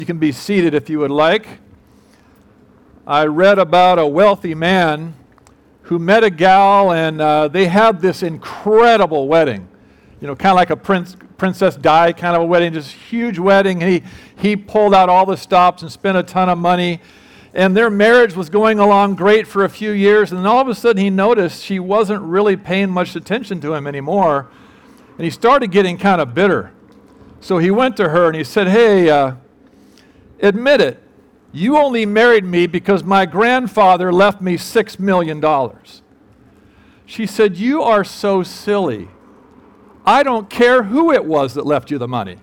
You can be seated if you would like. I read about a wealthy man who met a gal, and they had this incredible wedding. You know, kind of like a Princess Di kind of a wedding, just huge wedding. And he pulled out all the stops and spent a ton of money. And their marriage was going along great for a few years. And then all of a sudden he noticed she wasn't really paying much attention to him anymore. And he started getting kind of bitter. So he went to her and he said, "Hey, admit it. You only married me because my grandfather left me $6 million. She said, "You are so silly. I don't care who it was that left you the money."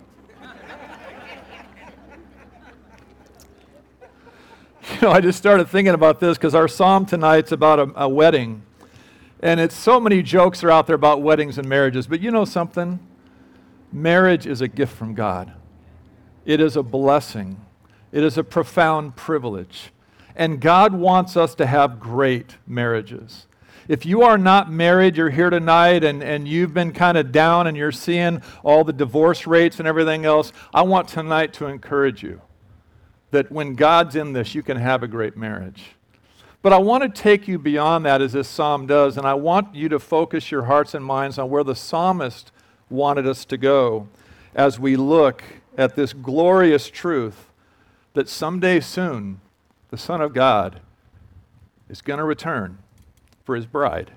You know, I just started thinking about this because our psalm tonight's about a wedding. And it's so many jokes are out there about weddings and marriages. But you know something? Marriage is a gift from God. It is a blessing. It is a profound privilege. And God wants us to have great marriages. If you are not married, you're here tonight and you've been kind of down and you're seeing all the divorce rates and everything else, I want tonight to encourage you that when God's in this, you can have a great marriage. But I want to take you beyond that as this psalm does, and I want you to focus your hearts and minds on where the psalmist wanted us to go as we look at this glorious truth that someday soon, the Son of God is going to return for his bride.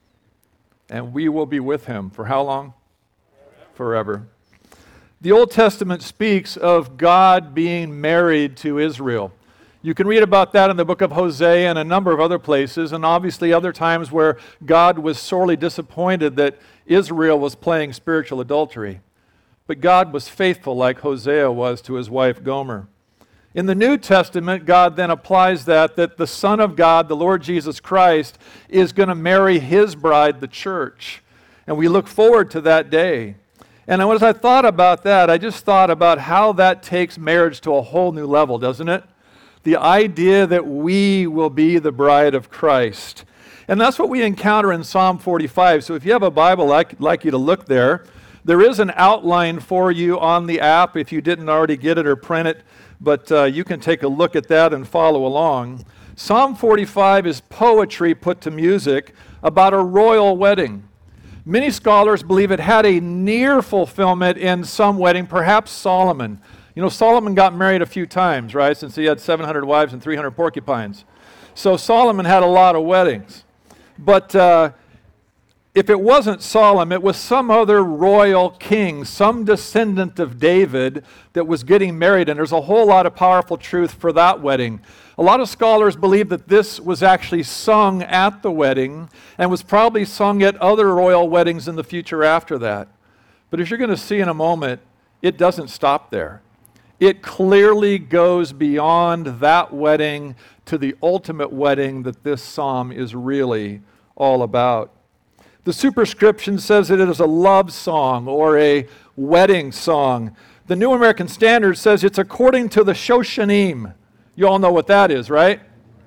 And we will be with him for how long? Forever. The Old Testament speaks of God being married to Israel. You can read about that in the book of Hosea and a number of other places, and obviously other times where God was sorely disappointed that Israel was playing spiritual adultery. But God was faithful like Hosea was to his wife Gomer. In the New Testament, God then applies that the Son of God, the Lord Jesus Christ, is going to marry his bride, the church. And we look forward to that day. And as I thought about that, I just thought about how that takes marriage to a whole new level, doesn't it? The idea that we will be the bride of Christ. And that's what we encounter in Psalm 45. So if you have a Bible, I'd like you to look there. There is an outline for you on the app if you didn't already get it or print it. But you can take a look at that and follow along. Psalm 45 is poetry put to music about a royal wedding. Many scholars believe it had a near fulfillment in some wedding, perhaps Solomon. You know, Solomon got married a few times, right, since he had 700 wives and 300 porcupines. So Solomon had a lot of weddings. But if it wasn't Solomon, it was some other royal king, some descendant of David that was getting married, and there's a whole lot of powerful truth for that wedding. A lot of scholars believe that this was actually sung at the wedding and was probably sung at other royal weddings in the future after that. But as you're going to see in a moment, it doesn't stop there. It clearly goes beyond that wedding to the ultimate wedding that this psalm is really all about. The superscription says that it is a love song or a wedding song. The New American Standard says it's according to the Shoshanim. You all know what that is, right?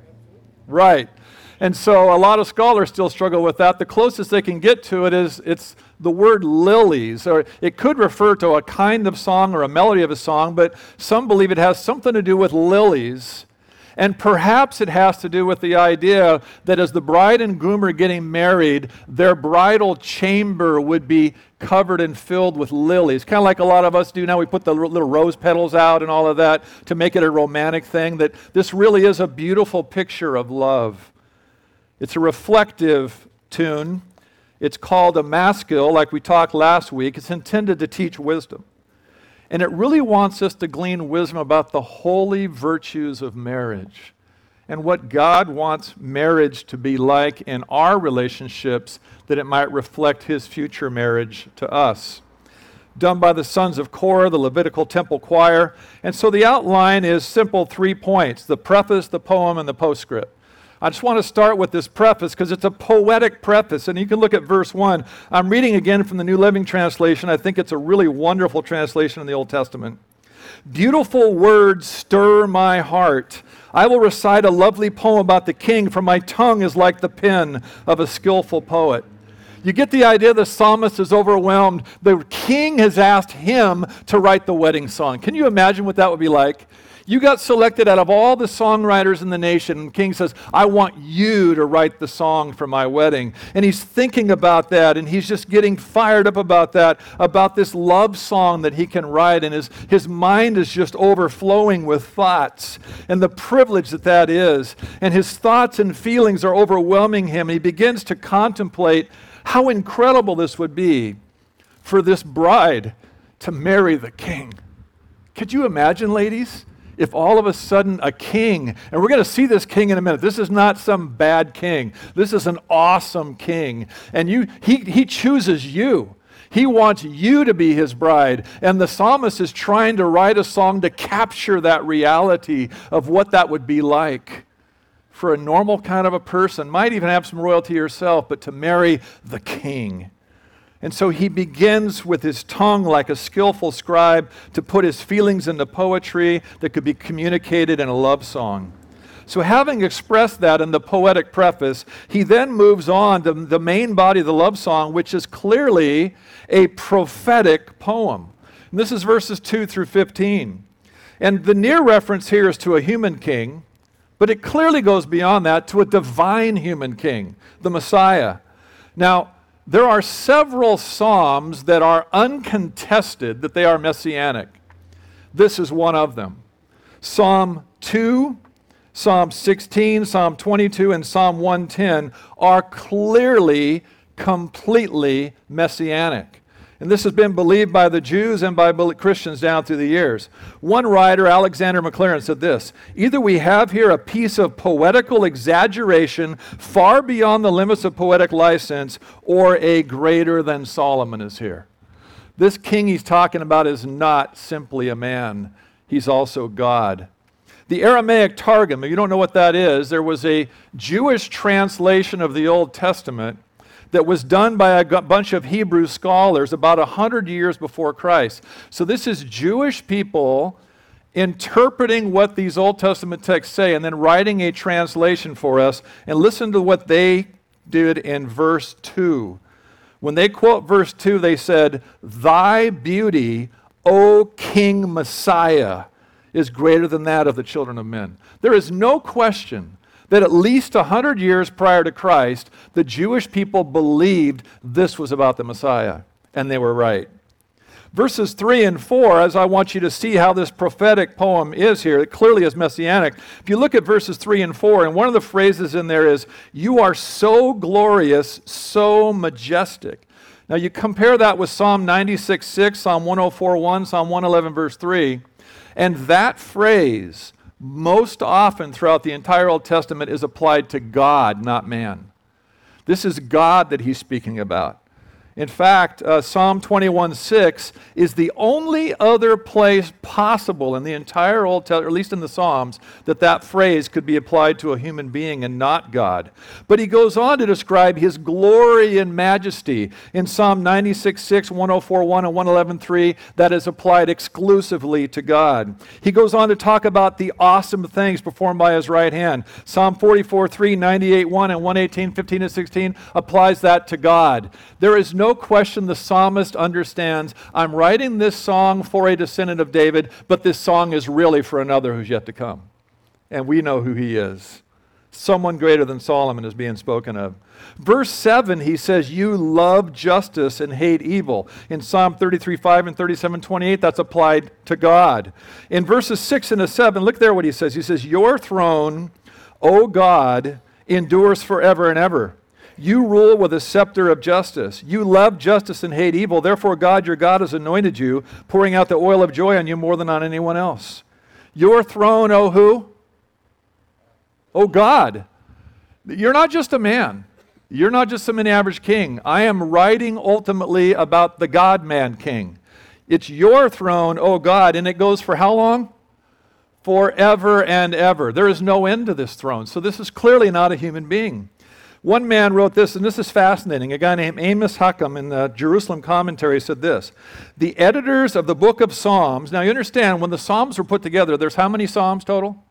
Right. And so a lot of scholars still struggle with that. The closest they can get to it is it's the word lilies, or it could refer to a kind of song or a melody of a song, but some believe it has something to do with lilies. And perhaps it has to do with the idea that as the bride and groom are getting married, their bridal chamber would be covered and filled with lilies. Kind of like a lot of us do now. We put the little rose petals out and all of that to make it a romantic thing. That this really is a beautiful picture of love. It's a reflective tune. It's called a maskil, like we talked last week. It's intended to teach wisdom. And it really wants us to glean wisdom about the holy virtues of marriage and what God wants marriage to be like in our relationships, that it might reflect his future marriage to us. Done by the sons of Korah, the Levitical temple choir. And so the outline is simple 3 points: the preface, the poem, and the postscript. I just want to start with this preface because it's a poetic preface, and you can look at verse 1. I'm reading again from the New Living Translation. I think it's a really wonderful translation in the Old Testament. Beautiful words stir my heart. I will recite a lovely poem about the king, for my tongue is like the pen of a skillful poet. You get the idea. The psalmist is overwhelmed. The king has asked him to write the wedding song. Can you imagine what that would be like? You got selected out of all the songwriters in the nation. And the king says, I want you to write the song for my wedding. And he's thinking about that, and he's just getting fired up about that, about this love song that he can write. And his mind is just overflowing with thoughts and the privilege that that is. And his thoughts and feelings are overwhelming him. And he begins to contemplate how incredible this would be for this bride to marry the king. Could you imagine, ladies, if all of a sudden a king, and we're going to see this king in a minute. This is not some bad king. This is an awesome king. And he chooses you. He wants you to be his bride. And the psalmist is trying to write a song to capture that reality of what that would be like for a normal kind of a person. Might even have some royalty herself, but to marry the king. And so he begins with his tongue like a skillful scribe to put his feelings into poetry that could be communicated in a love song. So having expressed that in the poetic preface, he then moves on to the main body of the love song, which is clearly a prophetic poem. And this is verses 2 through 15. And the near reference here is to a human king, but it clearly goes beyond that to a divine human king, the Messiah. Now, there are several psalms that are uncontested that they are messianic. This is one of them. Psalm 2, Psalm 16, Psalm 22, and Psalm 110 are clearly, completely messianic. And this has been believed by the Jews and by Christians down through the years. One writer, Alexander Maclaren, said this: either we have here a piece of poetical exaggeration far beyond the limits of poetic license, or a greater than Solomon is here. This king he's talking about is not simply a man. He's also God. The Aramaic Targum, if you don't know what that is, there was a Jewish translation of the Old Testament that was done by a bunch of Hebrew scholars about 100 years before Christ. So this is Jewish people interpreting what these Old Testament texts say and then writing a translation for us. And listen to what they did in verse 2. When they quote verse 2, they said, "Thy beauty, O King Messiah, is greater than that of the children of men." There is no question that at least 100 years prior to Christ, the Jewish people believed this was about the Messiah, and they were right. Verses 3 and 4, as I want you to see how this prophetic poem is here, it clearly is messianic. If you look at verses 3 and 4, and one of the phrases in there is, "You are so glorious, so majestic." Now you compare that with Psalm 96:6, Psalm 104:1, Psalm 111 verse 3, and that phrase most often throughout the entire Old Testament is applied to God, not man. This is God that he's speaking about. In fact, Psalm 21:6 is the only other place possible in the entire Old Testament, or at least in the Psalms, that phrase could be applied to a human being and not God. But he goes on to describe his glory and majesty. In Psalm 96:6, 104:1, and 111:3, that is applied exclusively to God. He goes on to talk about the awesome things performed by his right hand. Psalm 44:3, 98:1, and 118:15 and 16 applies that to God. There is no question the psalmist understands, I'm writing this song for a descendant of David, but this song is really for another who's yet to come. And we know who he is. Someone greater than Solomon is being spoken of. Verse 7, he says, "You love justice and hate evil." In Psalm 33:5 and 37:28, that's applied to God. In verses 6 and 7, look there what he says. He says, "Your throne, O God, endures forever and ever. You rule with a scepter of justice. You love justice and hate evil. Therefore, God, your God, has anointed you, pouring out the oil of joy on you more than on anyone else. Your throne, O who? O God." You're not just a man. You're not just some average king. I am writing ultimately about the God-man king. It's your throne, O God, and it goes for how long? Forever and ever. There is no end to this throne. So this is clearly not a human being. One man wrote this, and this is fascinating. A guy named Amos Huckam in the Jerusalem Commentary said this: "The editors of the book of Psalms," now you understand, when the Psalms were put together, there's how many Psalms total?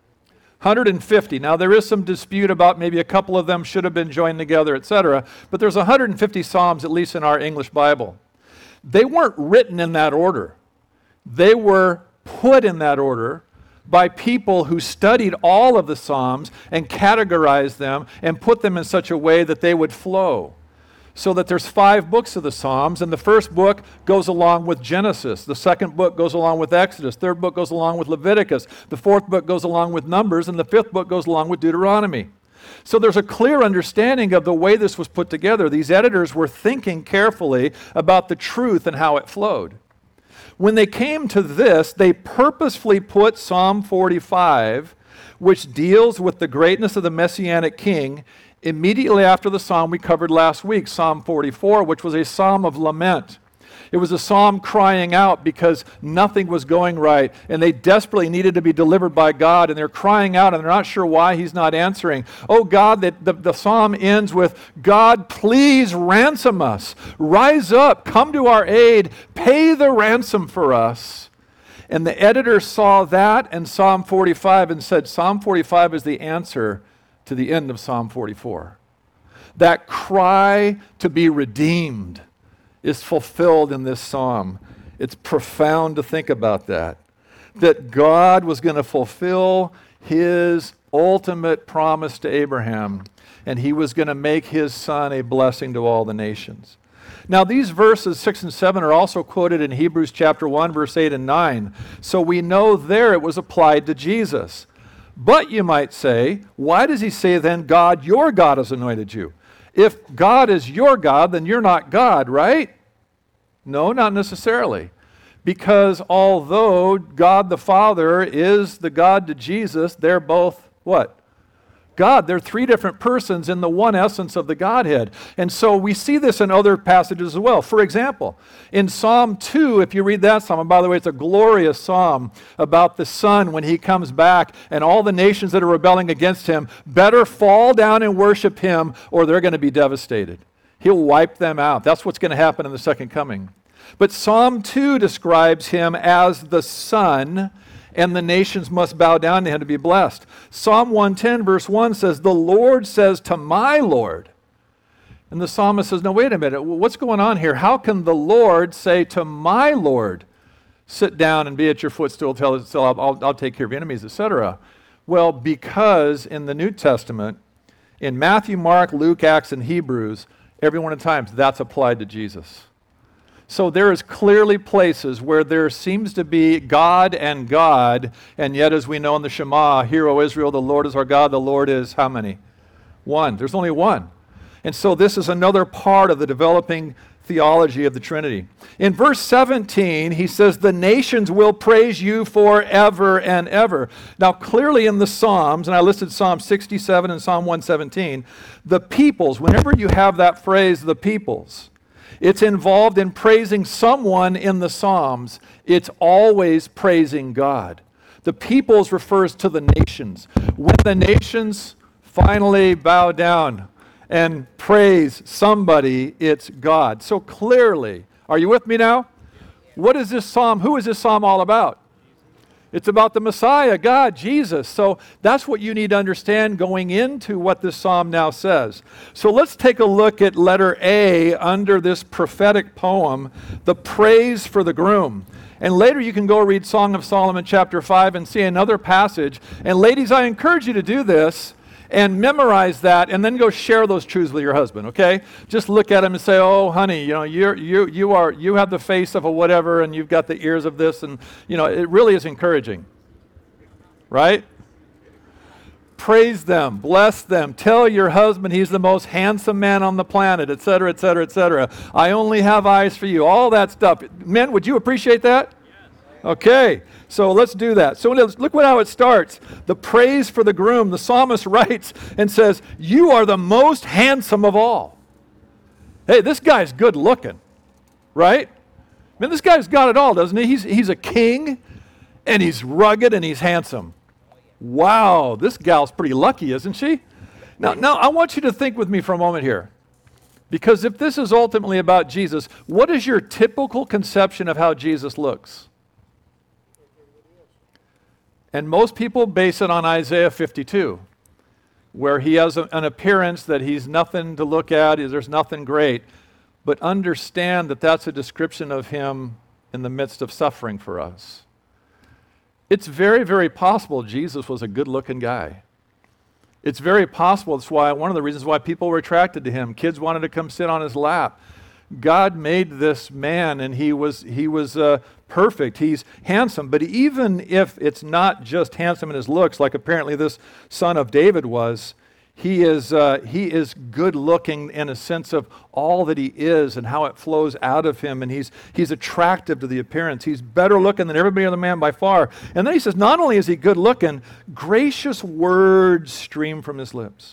150. Now there is some dispute about maybe a couple of them should have been joined together, etc., but there's 150 Psalms, at least in our English Bible. They weren't written in that order. They were put in that order by people who studied all of the Psalms and categorized them and put them in such a way that they would flow. So that there's 5 books of the Psalms, and the first book goes along with Genesis. The second book goes along with Exodus. Third book goes along with Leviticus. The fourth book goes along with Numbers, and the fifth book goes along with Deuteronomy. So there's a clear understanding of the way this was put together. These editors were thinking carefully about the truth and how it flowed. When they came to this, they purposefully put Psalm 45, which deals with the greatness of the Messianic King, immediately after the psalm we covered last week, Psalm 44, which was a psalm of lament. It was a psalm crying out because nothing was going right, and they desperately needed to be delivered by God, and they're crying out, and they're not sure why he's not answering. Oh God, the psalm ends with, God, please ransom us. Rise up, come to our aid, pay the ransom for us. And the editor saw that and Psalm 45 and said, Psalm 45 is the answer to the end of Psalm 44. That cry to be redeemed is fulfilled in this psalm. It's profound to think about that. That God was going to fulfill his ultimate promise to Abraham, and he was going to make his son a blessing to all the nations. Now, these verses 6 and 7 are also quoted in Hebrews chapter 1, verse 8 and 9. So we know there it was applied to Jesus. But you might say, why does he say then, God, your God has anointed you? If God is your God, then you're not God, right? No, not necessarily. Because although God the Father is the God to Jesus, they're both what? God. They're 3 different persons in the one essence of the Godhead. And so we see this in other passages as well. For example, in Psalm 2, if you read that psalm, and by the way, it's a glorious psalm about the Son when he comes back, and all the nations that are rebelling against him better fall down and worship him, or they're going to be devastated. He'll wipe them out. That's what's going to happen in the second coming. But Psalm 2 describes him as the Son, and the nations must bow down to him to be blessed. Psalm 110 verse 1 says, the Lord says to my Lord. And the psalmist says, no, wait a minute, what's going on here? How can the Lord say to my Lord, sit down and be at your footstool till I'll take care of your enemies, etc.? Well, because in the New Testament, in Matthew, Mark, Luke, Acts, and Hebrews, every one of the times that's applied to Jesus. So there is clearly places where there seems to be God, and yet as we know in the Shema, hear, O Israel, the Lord is our God, the Lord is how many? One. There's only one. And so this is another part of the developing theology of the Trinity. In verse 17, he says, the nations will praise you forever and ever. Now clearly in the Psalms, and I listed Psalm 67 and Psalm 117, the peoples, whenever you have that phrase, the peoples, it's involved in praising someone in the Psalms. It's always praising God. The peoples refers to the nations. When the nations finally bow down and praise somebody, it's God. So clearly, are you with me now? What is this psalm? Who is this psalm all about? It's about the Messiah, God, Jesus. So that's what you need to understand going into what this psalm now says. So let's take a look at letter A under this prophetic poem, the praise for the groom. And later you can go read Song of Solomon chapter 5 and see another passage. And ladies, I encourage you to do this and memorize that, and then go share those truths with your husband, okay? Just look at him and say, oh, honey, you know, you have the face of a whatever, and you've got the ears of this, and, you know, it really is encouraging, right? Praise them, bless them, tell your husband he's the most handsome man on the planet, etc., etc., etc. I only have eyes for you, all that stuff. Men, would you appreciate that? Okay, so let's do that. So look how it starts. The praise for the groom. The psalmist writes and says, you are the most handsome of all. Hey, this guy's good looking, right? I mean, this guy's got it all, doesn't he? He's a king, and he's rugged, and he's handsome. Wow, this gal's pretty lucky, isn't she? Now, I want you to think with me for a moment here. Because if this is ultimately about Jesus, what is your typical conception of how Jesus looks? And most people base it on Isaiah 52, where he has an appearance that he's nothing to look at, there's nothing great. But understand that that's a description of him in the midst of suffering for us. It's very, very possible Jesus was a good-looking guy. It's very possible. That's why one of the reasons why people were attracted to him. Kids wanted to come sit on his lap. God made this man, and he was perfect. He's handsome. But even if it's not just handsome in his looks, like apparently this son of David was, he is good looking in a sense of all that he is and how it flows out of him, and he's attractive to the appearance. He's better looking than everybody other man by far. And then he says, not only is he good looking, gracious words stream from his lips.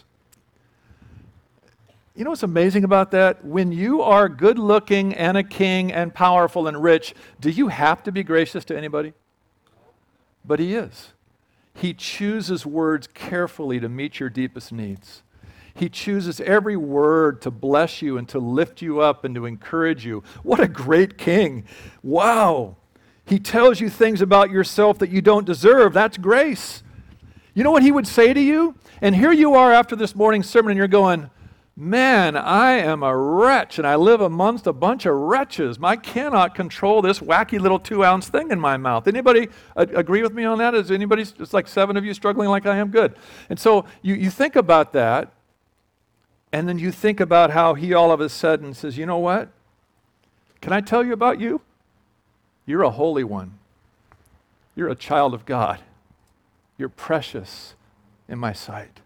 You know what's amazing about that? When you are good looking and a king and powerful and rich, do you have to be gracious to anybody? But he is. He chooses words carefully to meet your deepest needs. He chooses every word to bless you and to lift you up and to encourage you. What a great king. Wow. He tells you things about yourself that you don't deserve. That's grace. You know what he would say to you? And here you are after this morning's sermon and you're going, man, I am a wretch and I live amongst a bunch of wretches. I cannot control this wacky little 2-ounce thing in my mouth. Anybody agree with me on that? Is anybody, it's like 7 of you struggling like I am? Good. And so you think about that, and then you think about how he all of a sudden says, you know what? Can I tell you about you? You're a holy one. You're a child of God. You're precious in my sight.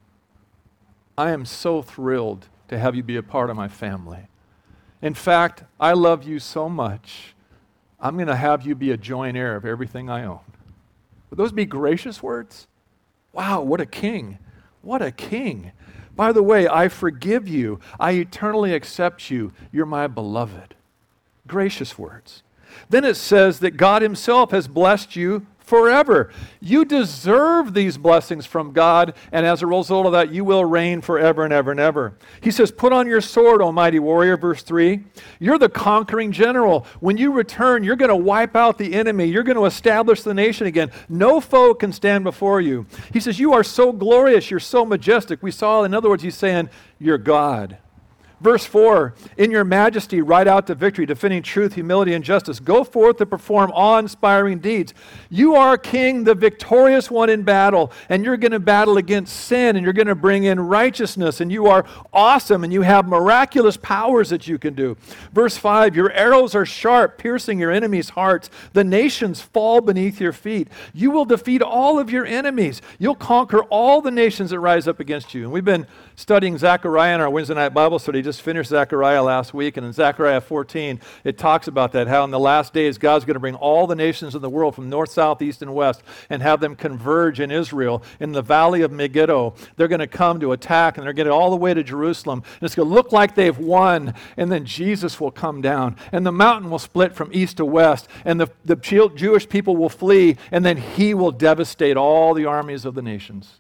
I am so thrilled to have you be a part of my family. In fact, I love you so much, I'm going to have you be a joint heir of everything I own. Would those be gracious words? Wow, what a king. What a king. By the way, I forgive you. I eternally accept you. You're my beloved. Gracious words. Then it says that God himself has blessed you forever. You deserve these blessings from God, and as a result of that, you will reign forever and ever and ever. He says, put on your sword, O mighty warrior, verse 3. You're the conquering general. When you return, you're going to wipe out the enemy. You're going to establish the nation again. No foe can stand before you. He says, you are so glorious. You're so majestic. We saw, in other words, he's saying, you're God. Verse 4, in your majesty, ride out to victory, defending truth, humility, and justice. Go forth to perform awe-inspiring deeds. You are king, the victorious one in battle, and you're going to battle against sin, and you're going to bring in righteousness, and you are awesome, and you have miraculous powers that you can do. Verse 5, your arrows are sharp, piercing your enemies' hearts. The nations fall beneath your feet. You will defeat all of your enemies. You'll conquer all the nations that rise up against you. And we've been studying Zechariah in our Wednesday night Bible study. Just finished Zechariah last week, and in Zechariah 14, it talks about that, how in the last days, God's going to bring all the nations of the world from north, south, east, and west and have them converge in Israel in the valley of Megiddo. They're going to come to attack, and they're getting all the way to Jerusalem, and it's going to look like they've won, and then Jesus will come down, and the mountain will split from east to west, and the Jewish people will flee, and then he will devastate all the armies of the nations.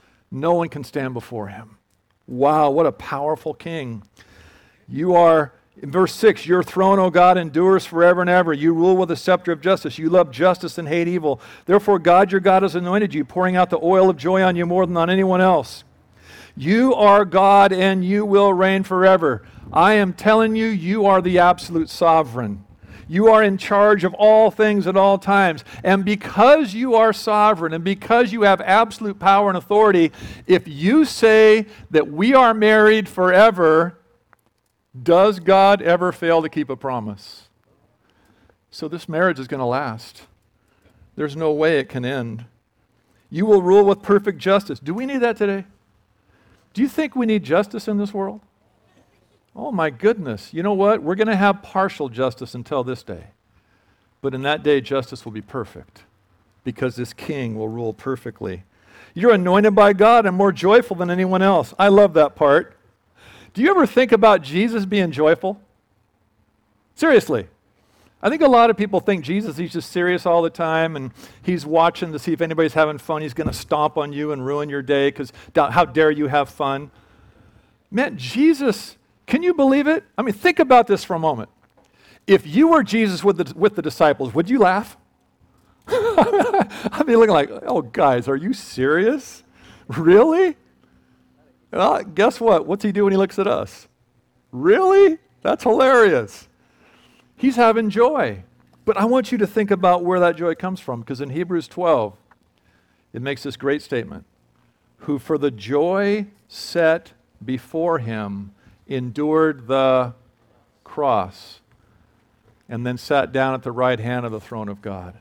No one can stand before him. Wow, what a powerful king. You are, in verse 6, your throne, O God, endures forever and ever. You rule with a scepter of justice. You love justice and hate evil. Therefore, God, your God, has anointed you, pouring out the oil of joy on you more than on anyone else. You are God, and you will reign forever. I am telling you, you are the absolute sovereign. You are in charge of all things at all times. And because you are sovereign and because you have absolute power and authority, if you say that we are married forever, does God ever fail to keep a promise? So this marriage is going to last. There's no way it can end. You will rule with perfect justice. Do we need that today? Do you think we need justice in this world? Oh my goodness. You know what? We're going to have partial justice until this day. But in that day, justice will be perfect because this king will rule perfectly. You're anointed by God and more joyful than anyone else. I love that part. Do you ever think about Jesus being joyful? Seriously. I think a lot of people think Jesus, he's just serious all the time and he's watching to see if anybody's having fun. He's going to stomp on you and ruin your day because how dare you have fun. Man, Jesus, can you believe it? I mean, think about this for a moment. If you were Jesus with the disciples, would you laugh? I'd be looking like, oh, guys, are you serious? Really? Well, guess what? What's he do when he looks at us? Really? That's hilarious. He's having joy. But I want you to think about where that joy comes from, because in Hebrews 12, it makes this great statement. Who for the joy set before him endured the cross and then sat down at the right hand of the throne of God.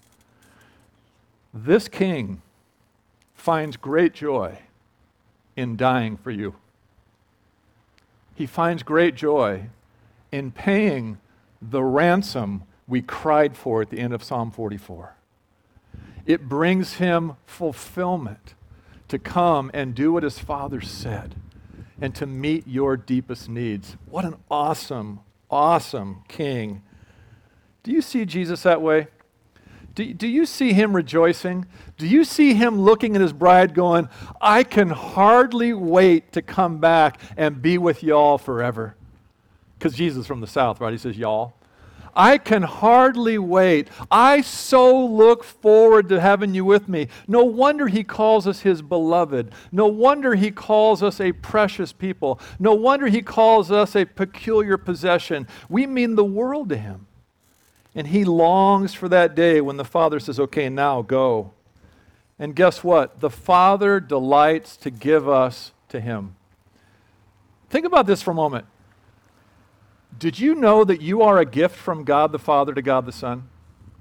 This king finds great joy in dying for you. He finds great joy in paying the ransom we cried for at the end of Psalm 44. It brings him fulfillment to come and do what his Father said and to meet your deepest needs. What an awesome, awesome king. Do you see Jesus that way? Do you see him rejoicing? Do you see him looking at his bride going, I can hardly wait to come back and be with y'all forever? Because Jesus is from the South, right? He says, y'all. I can hardly wait. I so look forward to having you with me. No wonder he calls us his beloved. No wonder he calls us a precious people. No wonder he calls us a peculiar possession. We mean the world to him. And he longs for that day when the Father says, okay, now go. And guess what? The Father delights to give us to him. Think about this for a moment. Did you know that you are a gift from God the Father to God the Son?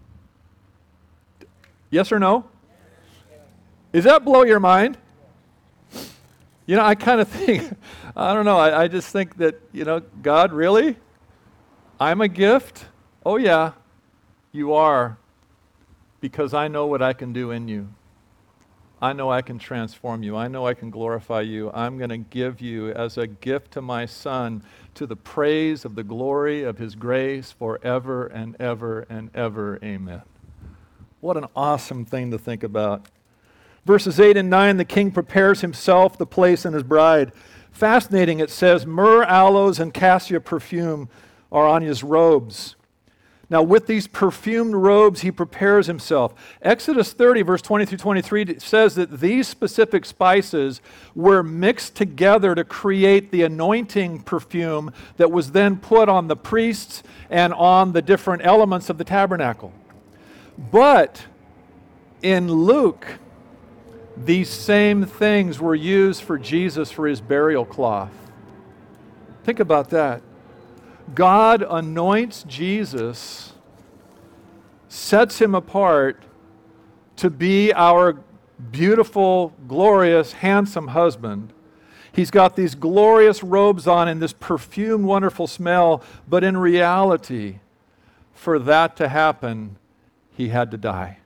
Yes or no? Does that blow your mind? You know, I kind of think, I don't know, I just think that, God, really? I'm a gift? Oh yeah, you are, because I know what I can do in you. I know I can transform you. I know I can glorify you. I'm going to give you as a gift to my Son to the praise of the glory of his grace forever and ever and ever. Amen. What an awesome thing to think about. Verses 8 and 9, the king prepares himself the place and his bride. Fascinating, it says, myrrh, aloes, and cassia perfume are on his robes. Now, with these perfumed robes, he prepares himself. Exodus 30, verse 20 through 23 says that these specific spices were mixed together to create the anointing perfume that was then put on the priests and on the different elements of the tabernacle. But in Luke, these same things were used for Jesus for his burial cloth. Think about that. God anoints Jesus, sets him apart to be our beautiful, glorious, handsome husband. He's got these glorious robes on and this perfumed, wonderful smell, but in reality, for that to happen, he had to die.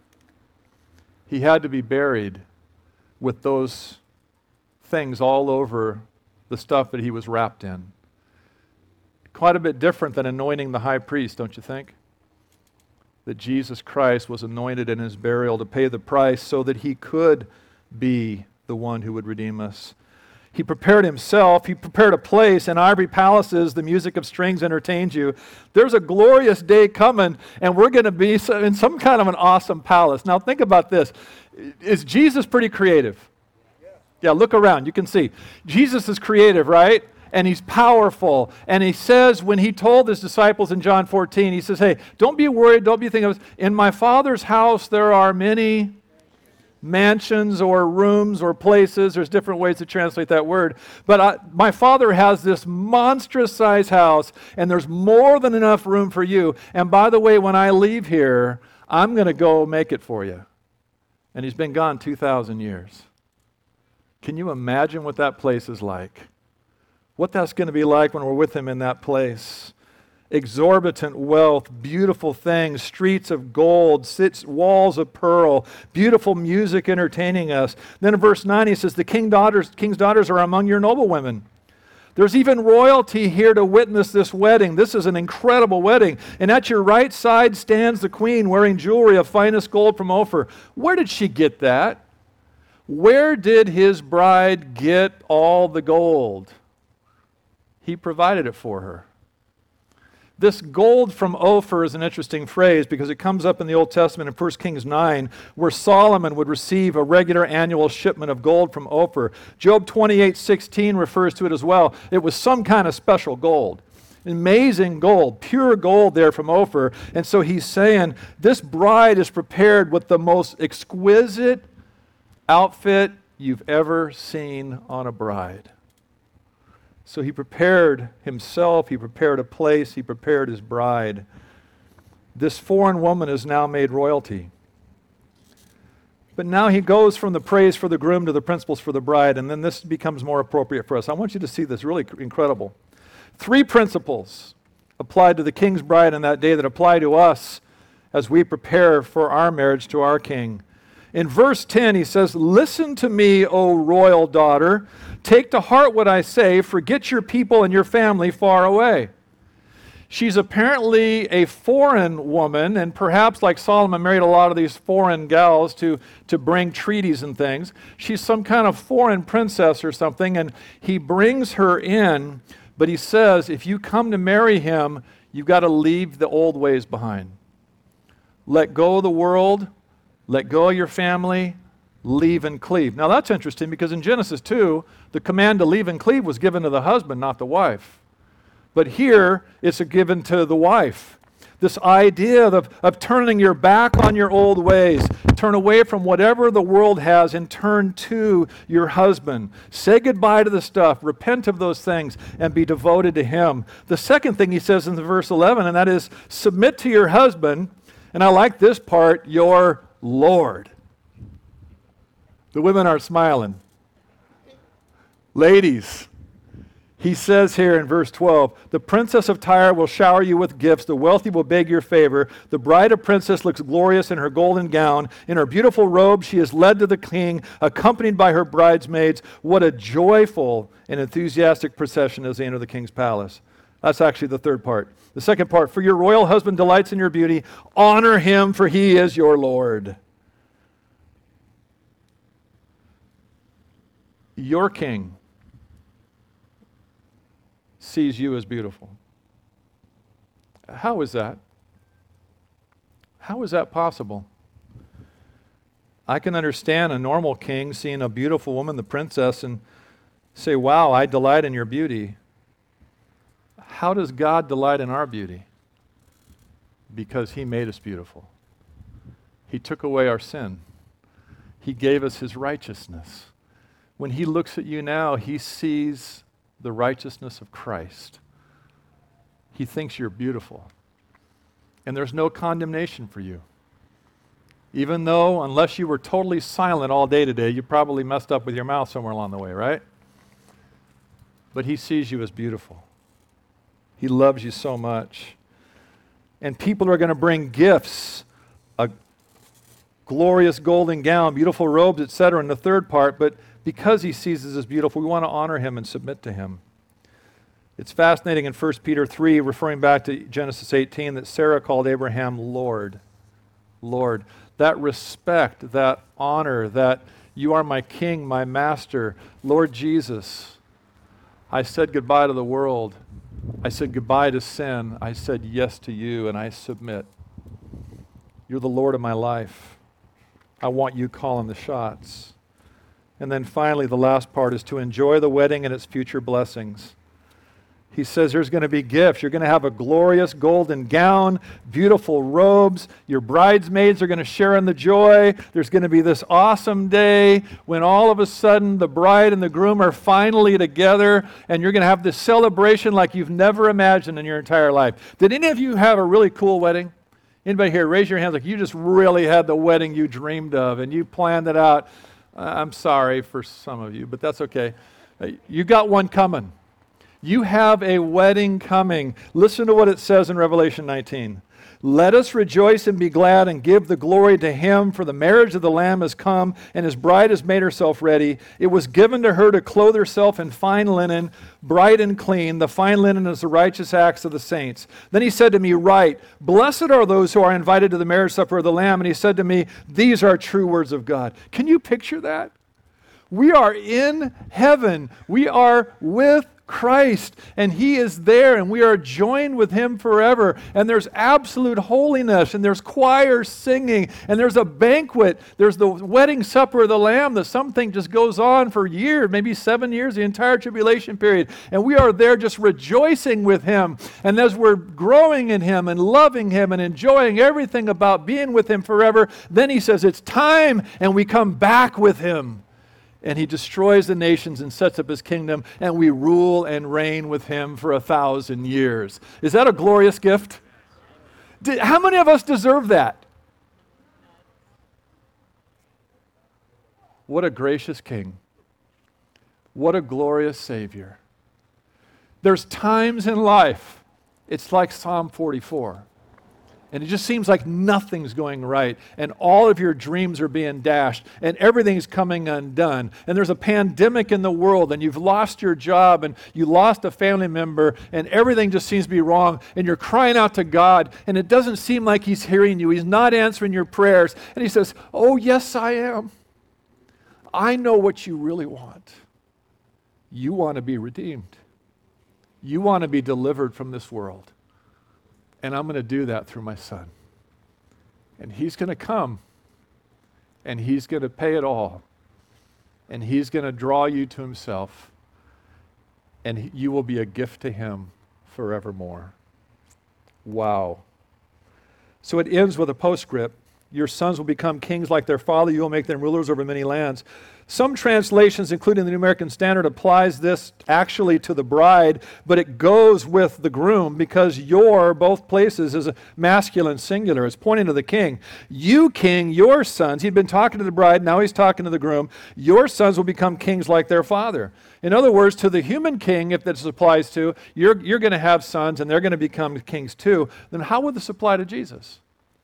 He had to be buried with those things all over the stuff that he was wrapped in. Quite a bit different than anointing the high priest, don't you think? That Jesus Christ was anointed in his burial to pay the price so that he could be the one who would redeem us. He prepared himself. He prepared a place. In ivory palaces, the music of strings entertains you. There's a glorious day coming, and we're going to be in some kind of an awesome palace. Now think about this. Is Jesus pretty creative? Yeah, look around. You can see. Jesus is creative, right? And he's powerful. And he says, when he told his disciples in John 14, he says, hey, don't be worried, don't be thinking, in my Father's house there are many mansions or rooms or places. There's different ways to translate that word. But my Father has this monstrous size house, and there's more than enough room for you. And by the way, when I leave here, I'm going to go make it for you. And he's been gone 2,000 years. Can you imagine what that place is like? What that's going to be like when we're with him in that place. Exorbitant wealth, beautiful things, streets of gold, walls of pearl, beautiful music entertaining us. Then in verse 9 he says, the king's daughters are among your noble women. There's even royalty here to witness this wedding. This is an incredible wedding. And at your right side stands the queen wearing jewelry of finest gold from Ophir. Where did she get that? Where did his bride get all the gold? He provided it for her. This gold from Ophir is an interesting phrase because it comes up in the Old Testament in 1 Kings 9 where Solomon would receive a regular annual shipment of gold from Ophir. Job 28:16 refers to it as well. It was some kind of special gold. Amazing gold, pure gold there from Ophir. And so he's saying, this bride is prepared with the most exquisite outfit you've ever seen on a bride. So he prepared himself, he prepared a place, he prepared his bride. This foreign woman is now made royalty. But now he goes from the praise for the groom to the principles for the bride, and then this becomes more appropriate for us. I want you to see this, really incredible. 3 principles applied to the king's bride in that day that apply to us as we prepare for our marriage to our king. In verse 10, he says, "Listen to me, O royal daughter. Take to heart what I say. Forget your people and your family far away." She's apparently a foreign woman, and perhaps like Solomon married a lot of these foreign gals to bring treaties and things. She's some kind of foreign princess or something, and he brings her in, but he says, if you come to marry him, you've got to leave the old ways behind. Let go of the world, let go of your family, leave and cleave. Now that's interesting because in Genesis 2, the command to leave and cleave was given to the husband, not the wife. But here, it's given to the wife. This idea of turning your back on your old ways, turn away from whatever the world has and turn to your husband. Say goodbye to the stuff, repent of those things, and be devoted to him. The second thing he says in verse 11, and that is, submit to your husband, and I like this part, your Lord. The women are smiling. Ladies, he says here in verse 12, the princess of Tyre will shower you with gifts. The wealthy will beg your favor. The bride of princess looks glorious in her golden gown. In her beautiful robe, she is led to the king, accompanied by her bridesmaids. What a joyful and enthusiastic procession as they enter the king's palace. That's actually the third part. The second part, for your royal husband delights in your beauty. Honor him, for he is your Lord. Your king sees you as beautiful. How is that? How is that possible? I can understand a normal king seeing a beautiful woman, the princess, and say, wow, I delight in your beauty. How does God delight in our beauty? Because he made us beautiful. He took away our sin. He gave us his righteousness. When he looks at you now, he sees the righteousness of Christ. He thinks you're beautiful. And there's no condemnation for you. Even though, unless you were totally silent all day today, you probably messed up with your mouth somewhere along the way, right? But he sees you as beautiful. He loves you so much. And people are going to bring gifts, a glorious golden gown, beautiful robes, etc. in the third part, but because he sees us as beautiful, we want to honor him and submit to him. It's fascinating in 1 Peter 3, referring back to Genesis 18, that Sarah called Abraham Lord. Lord. That respect, that honor, that you are my king, my master. Lord Jesus, I said goodbye to the world. I said goodbye to sin. I said yes to you, and I submit. You're the Lord of my life. I want you calling the shots. And then finally, the last part is to enjoy the wedding and its future blessings. He says there's going to be gifts. You're going to have a glorious golden gown, beautiful robes. Your bridesmaids are going to share in the joy. There's going to be this awesome day when all of a sudden the bride and the groom are finally together, and you're going to have this celebration like you've never imagined in your entire life. Did any of you have a really cool wedding? Anybody here, raise your hands like you just really had the wedding you dreamed of and you planned it out. I'm sorry for some of you, but that's okay. You got one coming. You have a wedding coming. Listen to what it says in Revelation 19. Let us rejoice and be glad and give the glory to him, for the marriage of the Lamb has come, and his bride has made herself ready. It was given to her to clothe herself in fine linen, bright and clean. The fine linen is the righteous acts of the saints. Then he said to me, write, blessed are those who are invited to the marriage supper of the Lamb. And he said to me, these are true words of God. Can you picture that? We are in heaven. We are with Christ, and He is there, and we are joined with Him forever. And there's absolute holiness, and there's choirs singing, and there's a banquet. There's the wedding supper of the Lamb that something just goes on for years, maybe 7 years, the entire tribulation period. And we are there just rejoicing with Him. And as we're growing in Him and loving Him and enjoying everything about being with Him forever, then He says it's time, and we come back with Him. And He destroys the nations and sets up His kingdom, and we rule and reign with Him for 1,000 years. Is that a glorious gift? How many of us deserve that? What a gracious King. What a glorious Savior. There's times in life, it's like Psalm 44. And it just seems like nothing's going right, and all of your dreams are being dashed, and everything's coming undone. And there's a pandemic in the world, and you've lost your job, and you lost a family member, and everything just seems to be wrong, and you're crying out to God, and it doesn't seem like He's hearing you. He's not answering your prayers. And He says, oh, yes, I am. I know what you really want. You want to be redeemed. You want to be delivered from this world. And I'm going to do that through my Son. And He's going to come. And He's going to pay it all. And He's going to draw you to Himself. And you will be a gift to Him forevermore. Wow. So it ends with a postscript. Your sons will become kings like their father. You will make them rulers over many lands. Some translations, including the New American Standard, applies this actually to the bride, but it goes with the groom because your, both places, is a masculine singular. It's pointing to the king. You, king, your sons, he'd been talking to the bride, now he's talking to the groom. Your sons will become kings like their father. In other words, to the human king, if this applies to, you're going to have sons and they're going to become kings too. Then how would this apply to Jesus?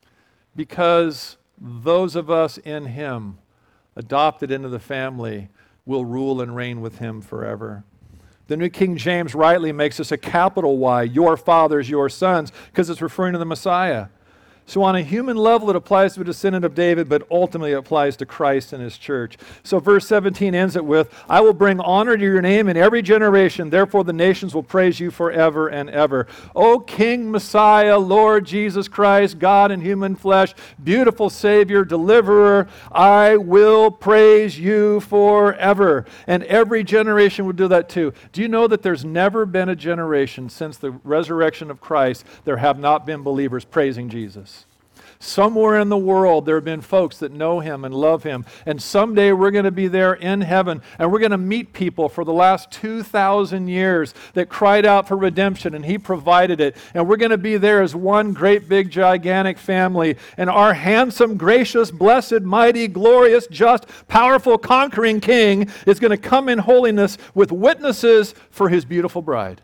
Because those of us in Him, adopted into the family, will rule and reign with Him forever. The New King James rightly makes this a capital Y, your fathers, your sons, because it's referring to the Messiah. So on a human level, it applies to a descendant of David, but ultimately it applies to Christ and His church. So verse 17 ends it with, I will bring honor to your name in every generation, therefore the nations will praise you forever and ever. O King, Messiah, Lord Jesus Christ, God in human flesh, beautiful Savior, deliverer, I will praise you forever. And every generation will do that too. Do you know that there's never been a generation since the resurrection of Christ, there have not been believers praising Jesus? Somewhere in the world, there have been folks that know Him and love Him. And someday we're going to be there in heaven, and we're going to meet people for the last 2,000 years that cried out for redemption, and He provided it. And we're going to be there as one great, big, gigantic family. And our handsome, gracious, blessed, mighty, glorious, just, powerful, conquering King is going to come in holiness with witnesses for His beautiful bride.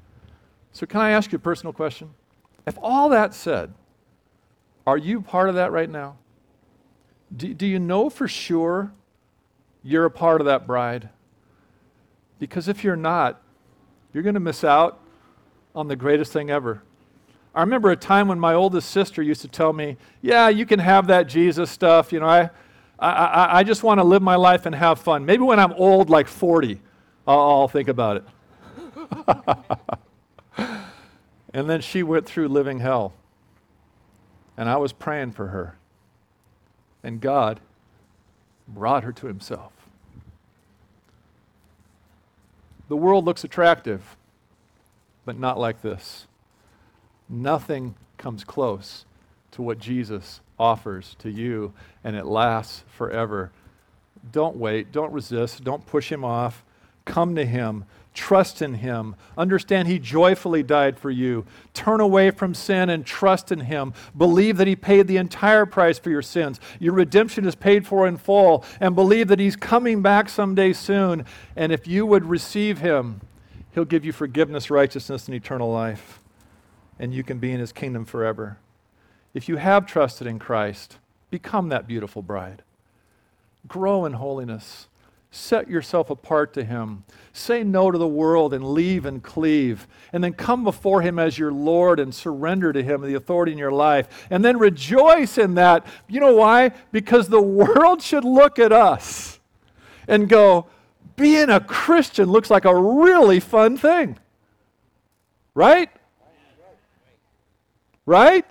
So can I ask you a personal question? If all that said, are you part of that right now? Do you know for sure you're a part of that bride? Because if you're not, you're going to miss out on the greatest thing ever. I remember a time when my oldest sister used to tell me, yeah, you can have that Jesus stuff. You know, I just want to live my life and have fun. Maybe when I'm old, like 40, I'll think about it. And then she went through living hell. And I was praying for her. And God brought her to Himself. The world looks attractive, but not like this. Nothing comes close to what Jesus offers to you, and it lasts forever. Don't wait. Don't resist. Don't push Him off. Come to Him. Trust in Him. Understand He joyfully died for you. Turn away from sin and trust in Him. Believe that He paid the entire price for your sins. Your redemption is paid for in full. And believe that He's coming back someday soon. And if you would receive Him, He'll give you forgiveness, righteousness, and eternal life. And you can be in His kingdom forever. If you have trusted in Christ, become that beautiful bride. Grow in holiness. Set yourself apart to Him. Say no to the world and leave and cleave. And then come before Him as your Lord and surrender to Him the authority in your life. And then rejoice in that. You know why? Because the world should look at us and go, being a Christian looks like a really fun thing. Right? Right?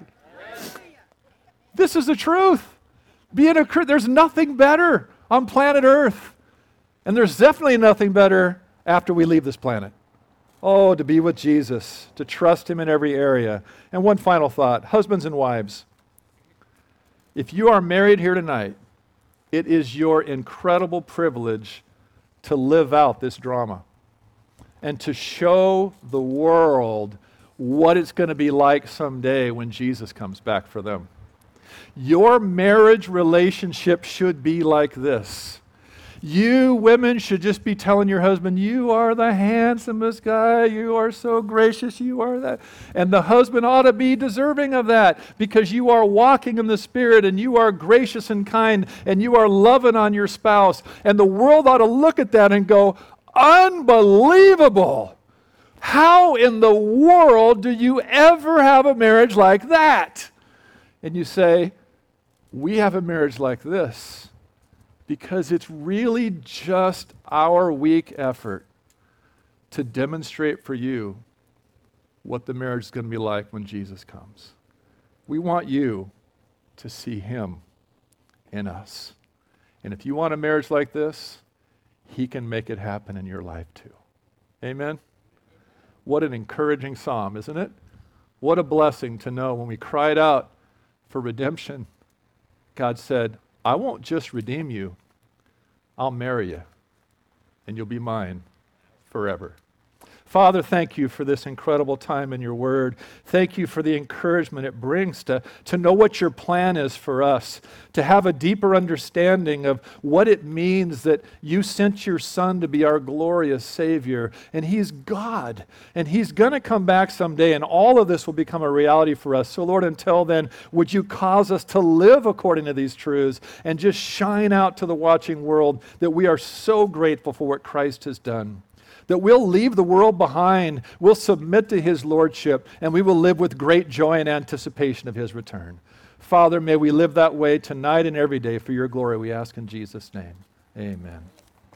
This is the truth. There's nothing better on planet Earth. And there's definitely nothing better after we leave this planet. Oh, to be with Jesus, to trust Him in every area. And one final thought, husbands and wives, if you are married here tonight, it is your incredible privilege to live out this drama and to show the world what it's going to be like someday when Jesus comes back for them. Your marriage relationship should be like this. You women should just be telling your husband, you are the handsomest guy, you are so gracious, you are that. And the husband ought to be deserving of that because you are walking in the Spirit and you are gracious and kind and you are loving on your spouse. And the world ought to look at that and go, unbelievable! How in the world do you ever have a marriage like that? And you say, we have a marriage like this because it's really just our weak effort to demonstrate for you what the marriage is going to be like when Jesus comes. We want you to see Him in us. And if you want a marriage like this, He can make it happen in your life too. Amen? What an encouraging psalm, isn't it? What a blessing to know when we cried out for redemption, God said, I won't just redeem you, I'll marry you, and you'll be mine forever. Father, thank you for this incredible time in your word. Thank you for the encouragement it brings to know what your plan is for us, to have a deeper understanding of what it means that you sent your Son to be our glorious Savior, and He's God, and He's going to come back someday, and all of this will become a reality for us. So Lord, until then, would you cause us to live according to these truths and just shine out to the watching world that we are so grateful for what Christ has done. That we'll leave the world behind, we'll submit to His lordship, and we will live with great joy and anticipation of His return. Father, may we live that way tonight and every day for your glory, we ask in Jesus' name. Amen.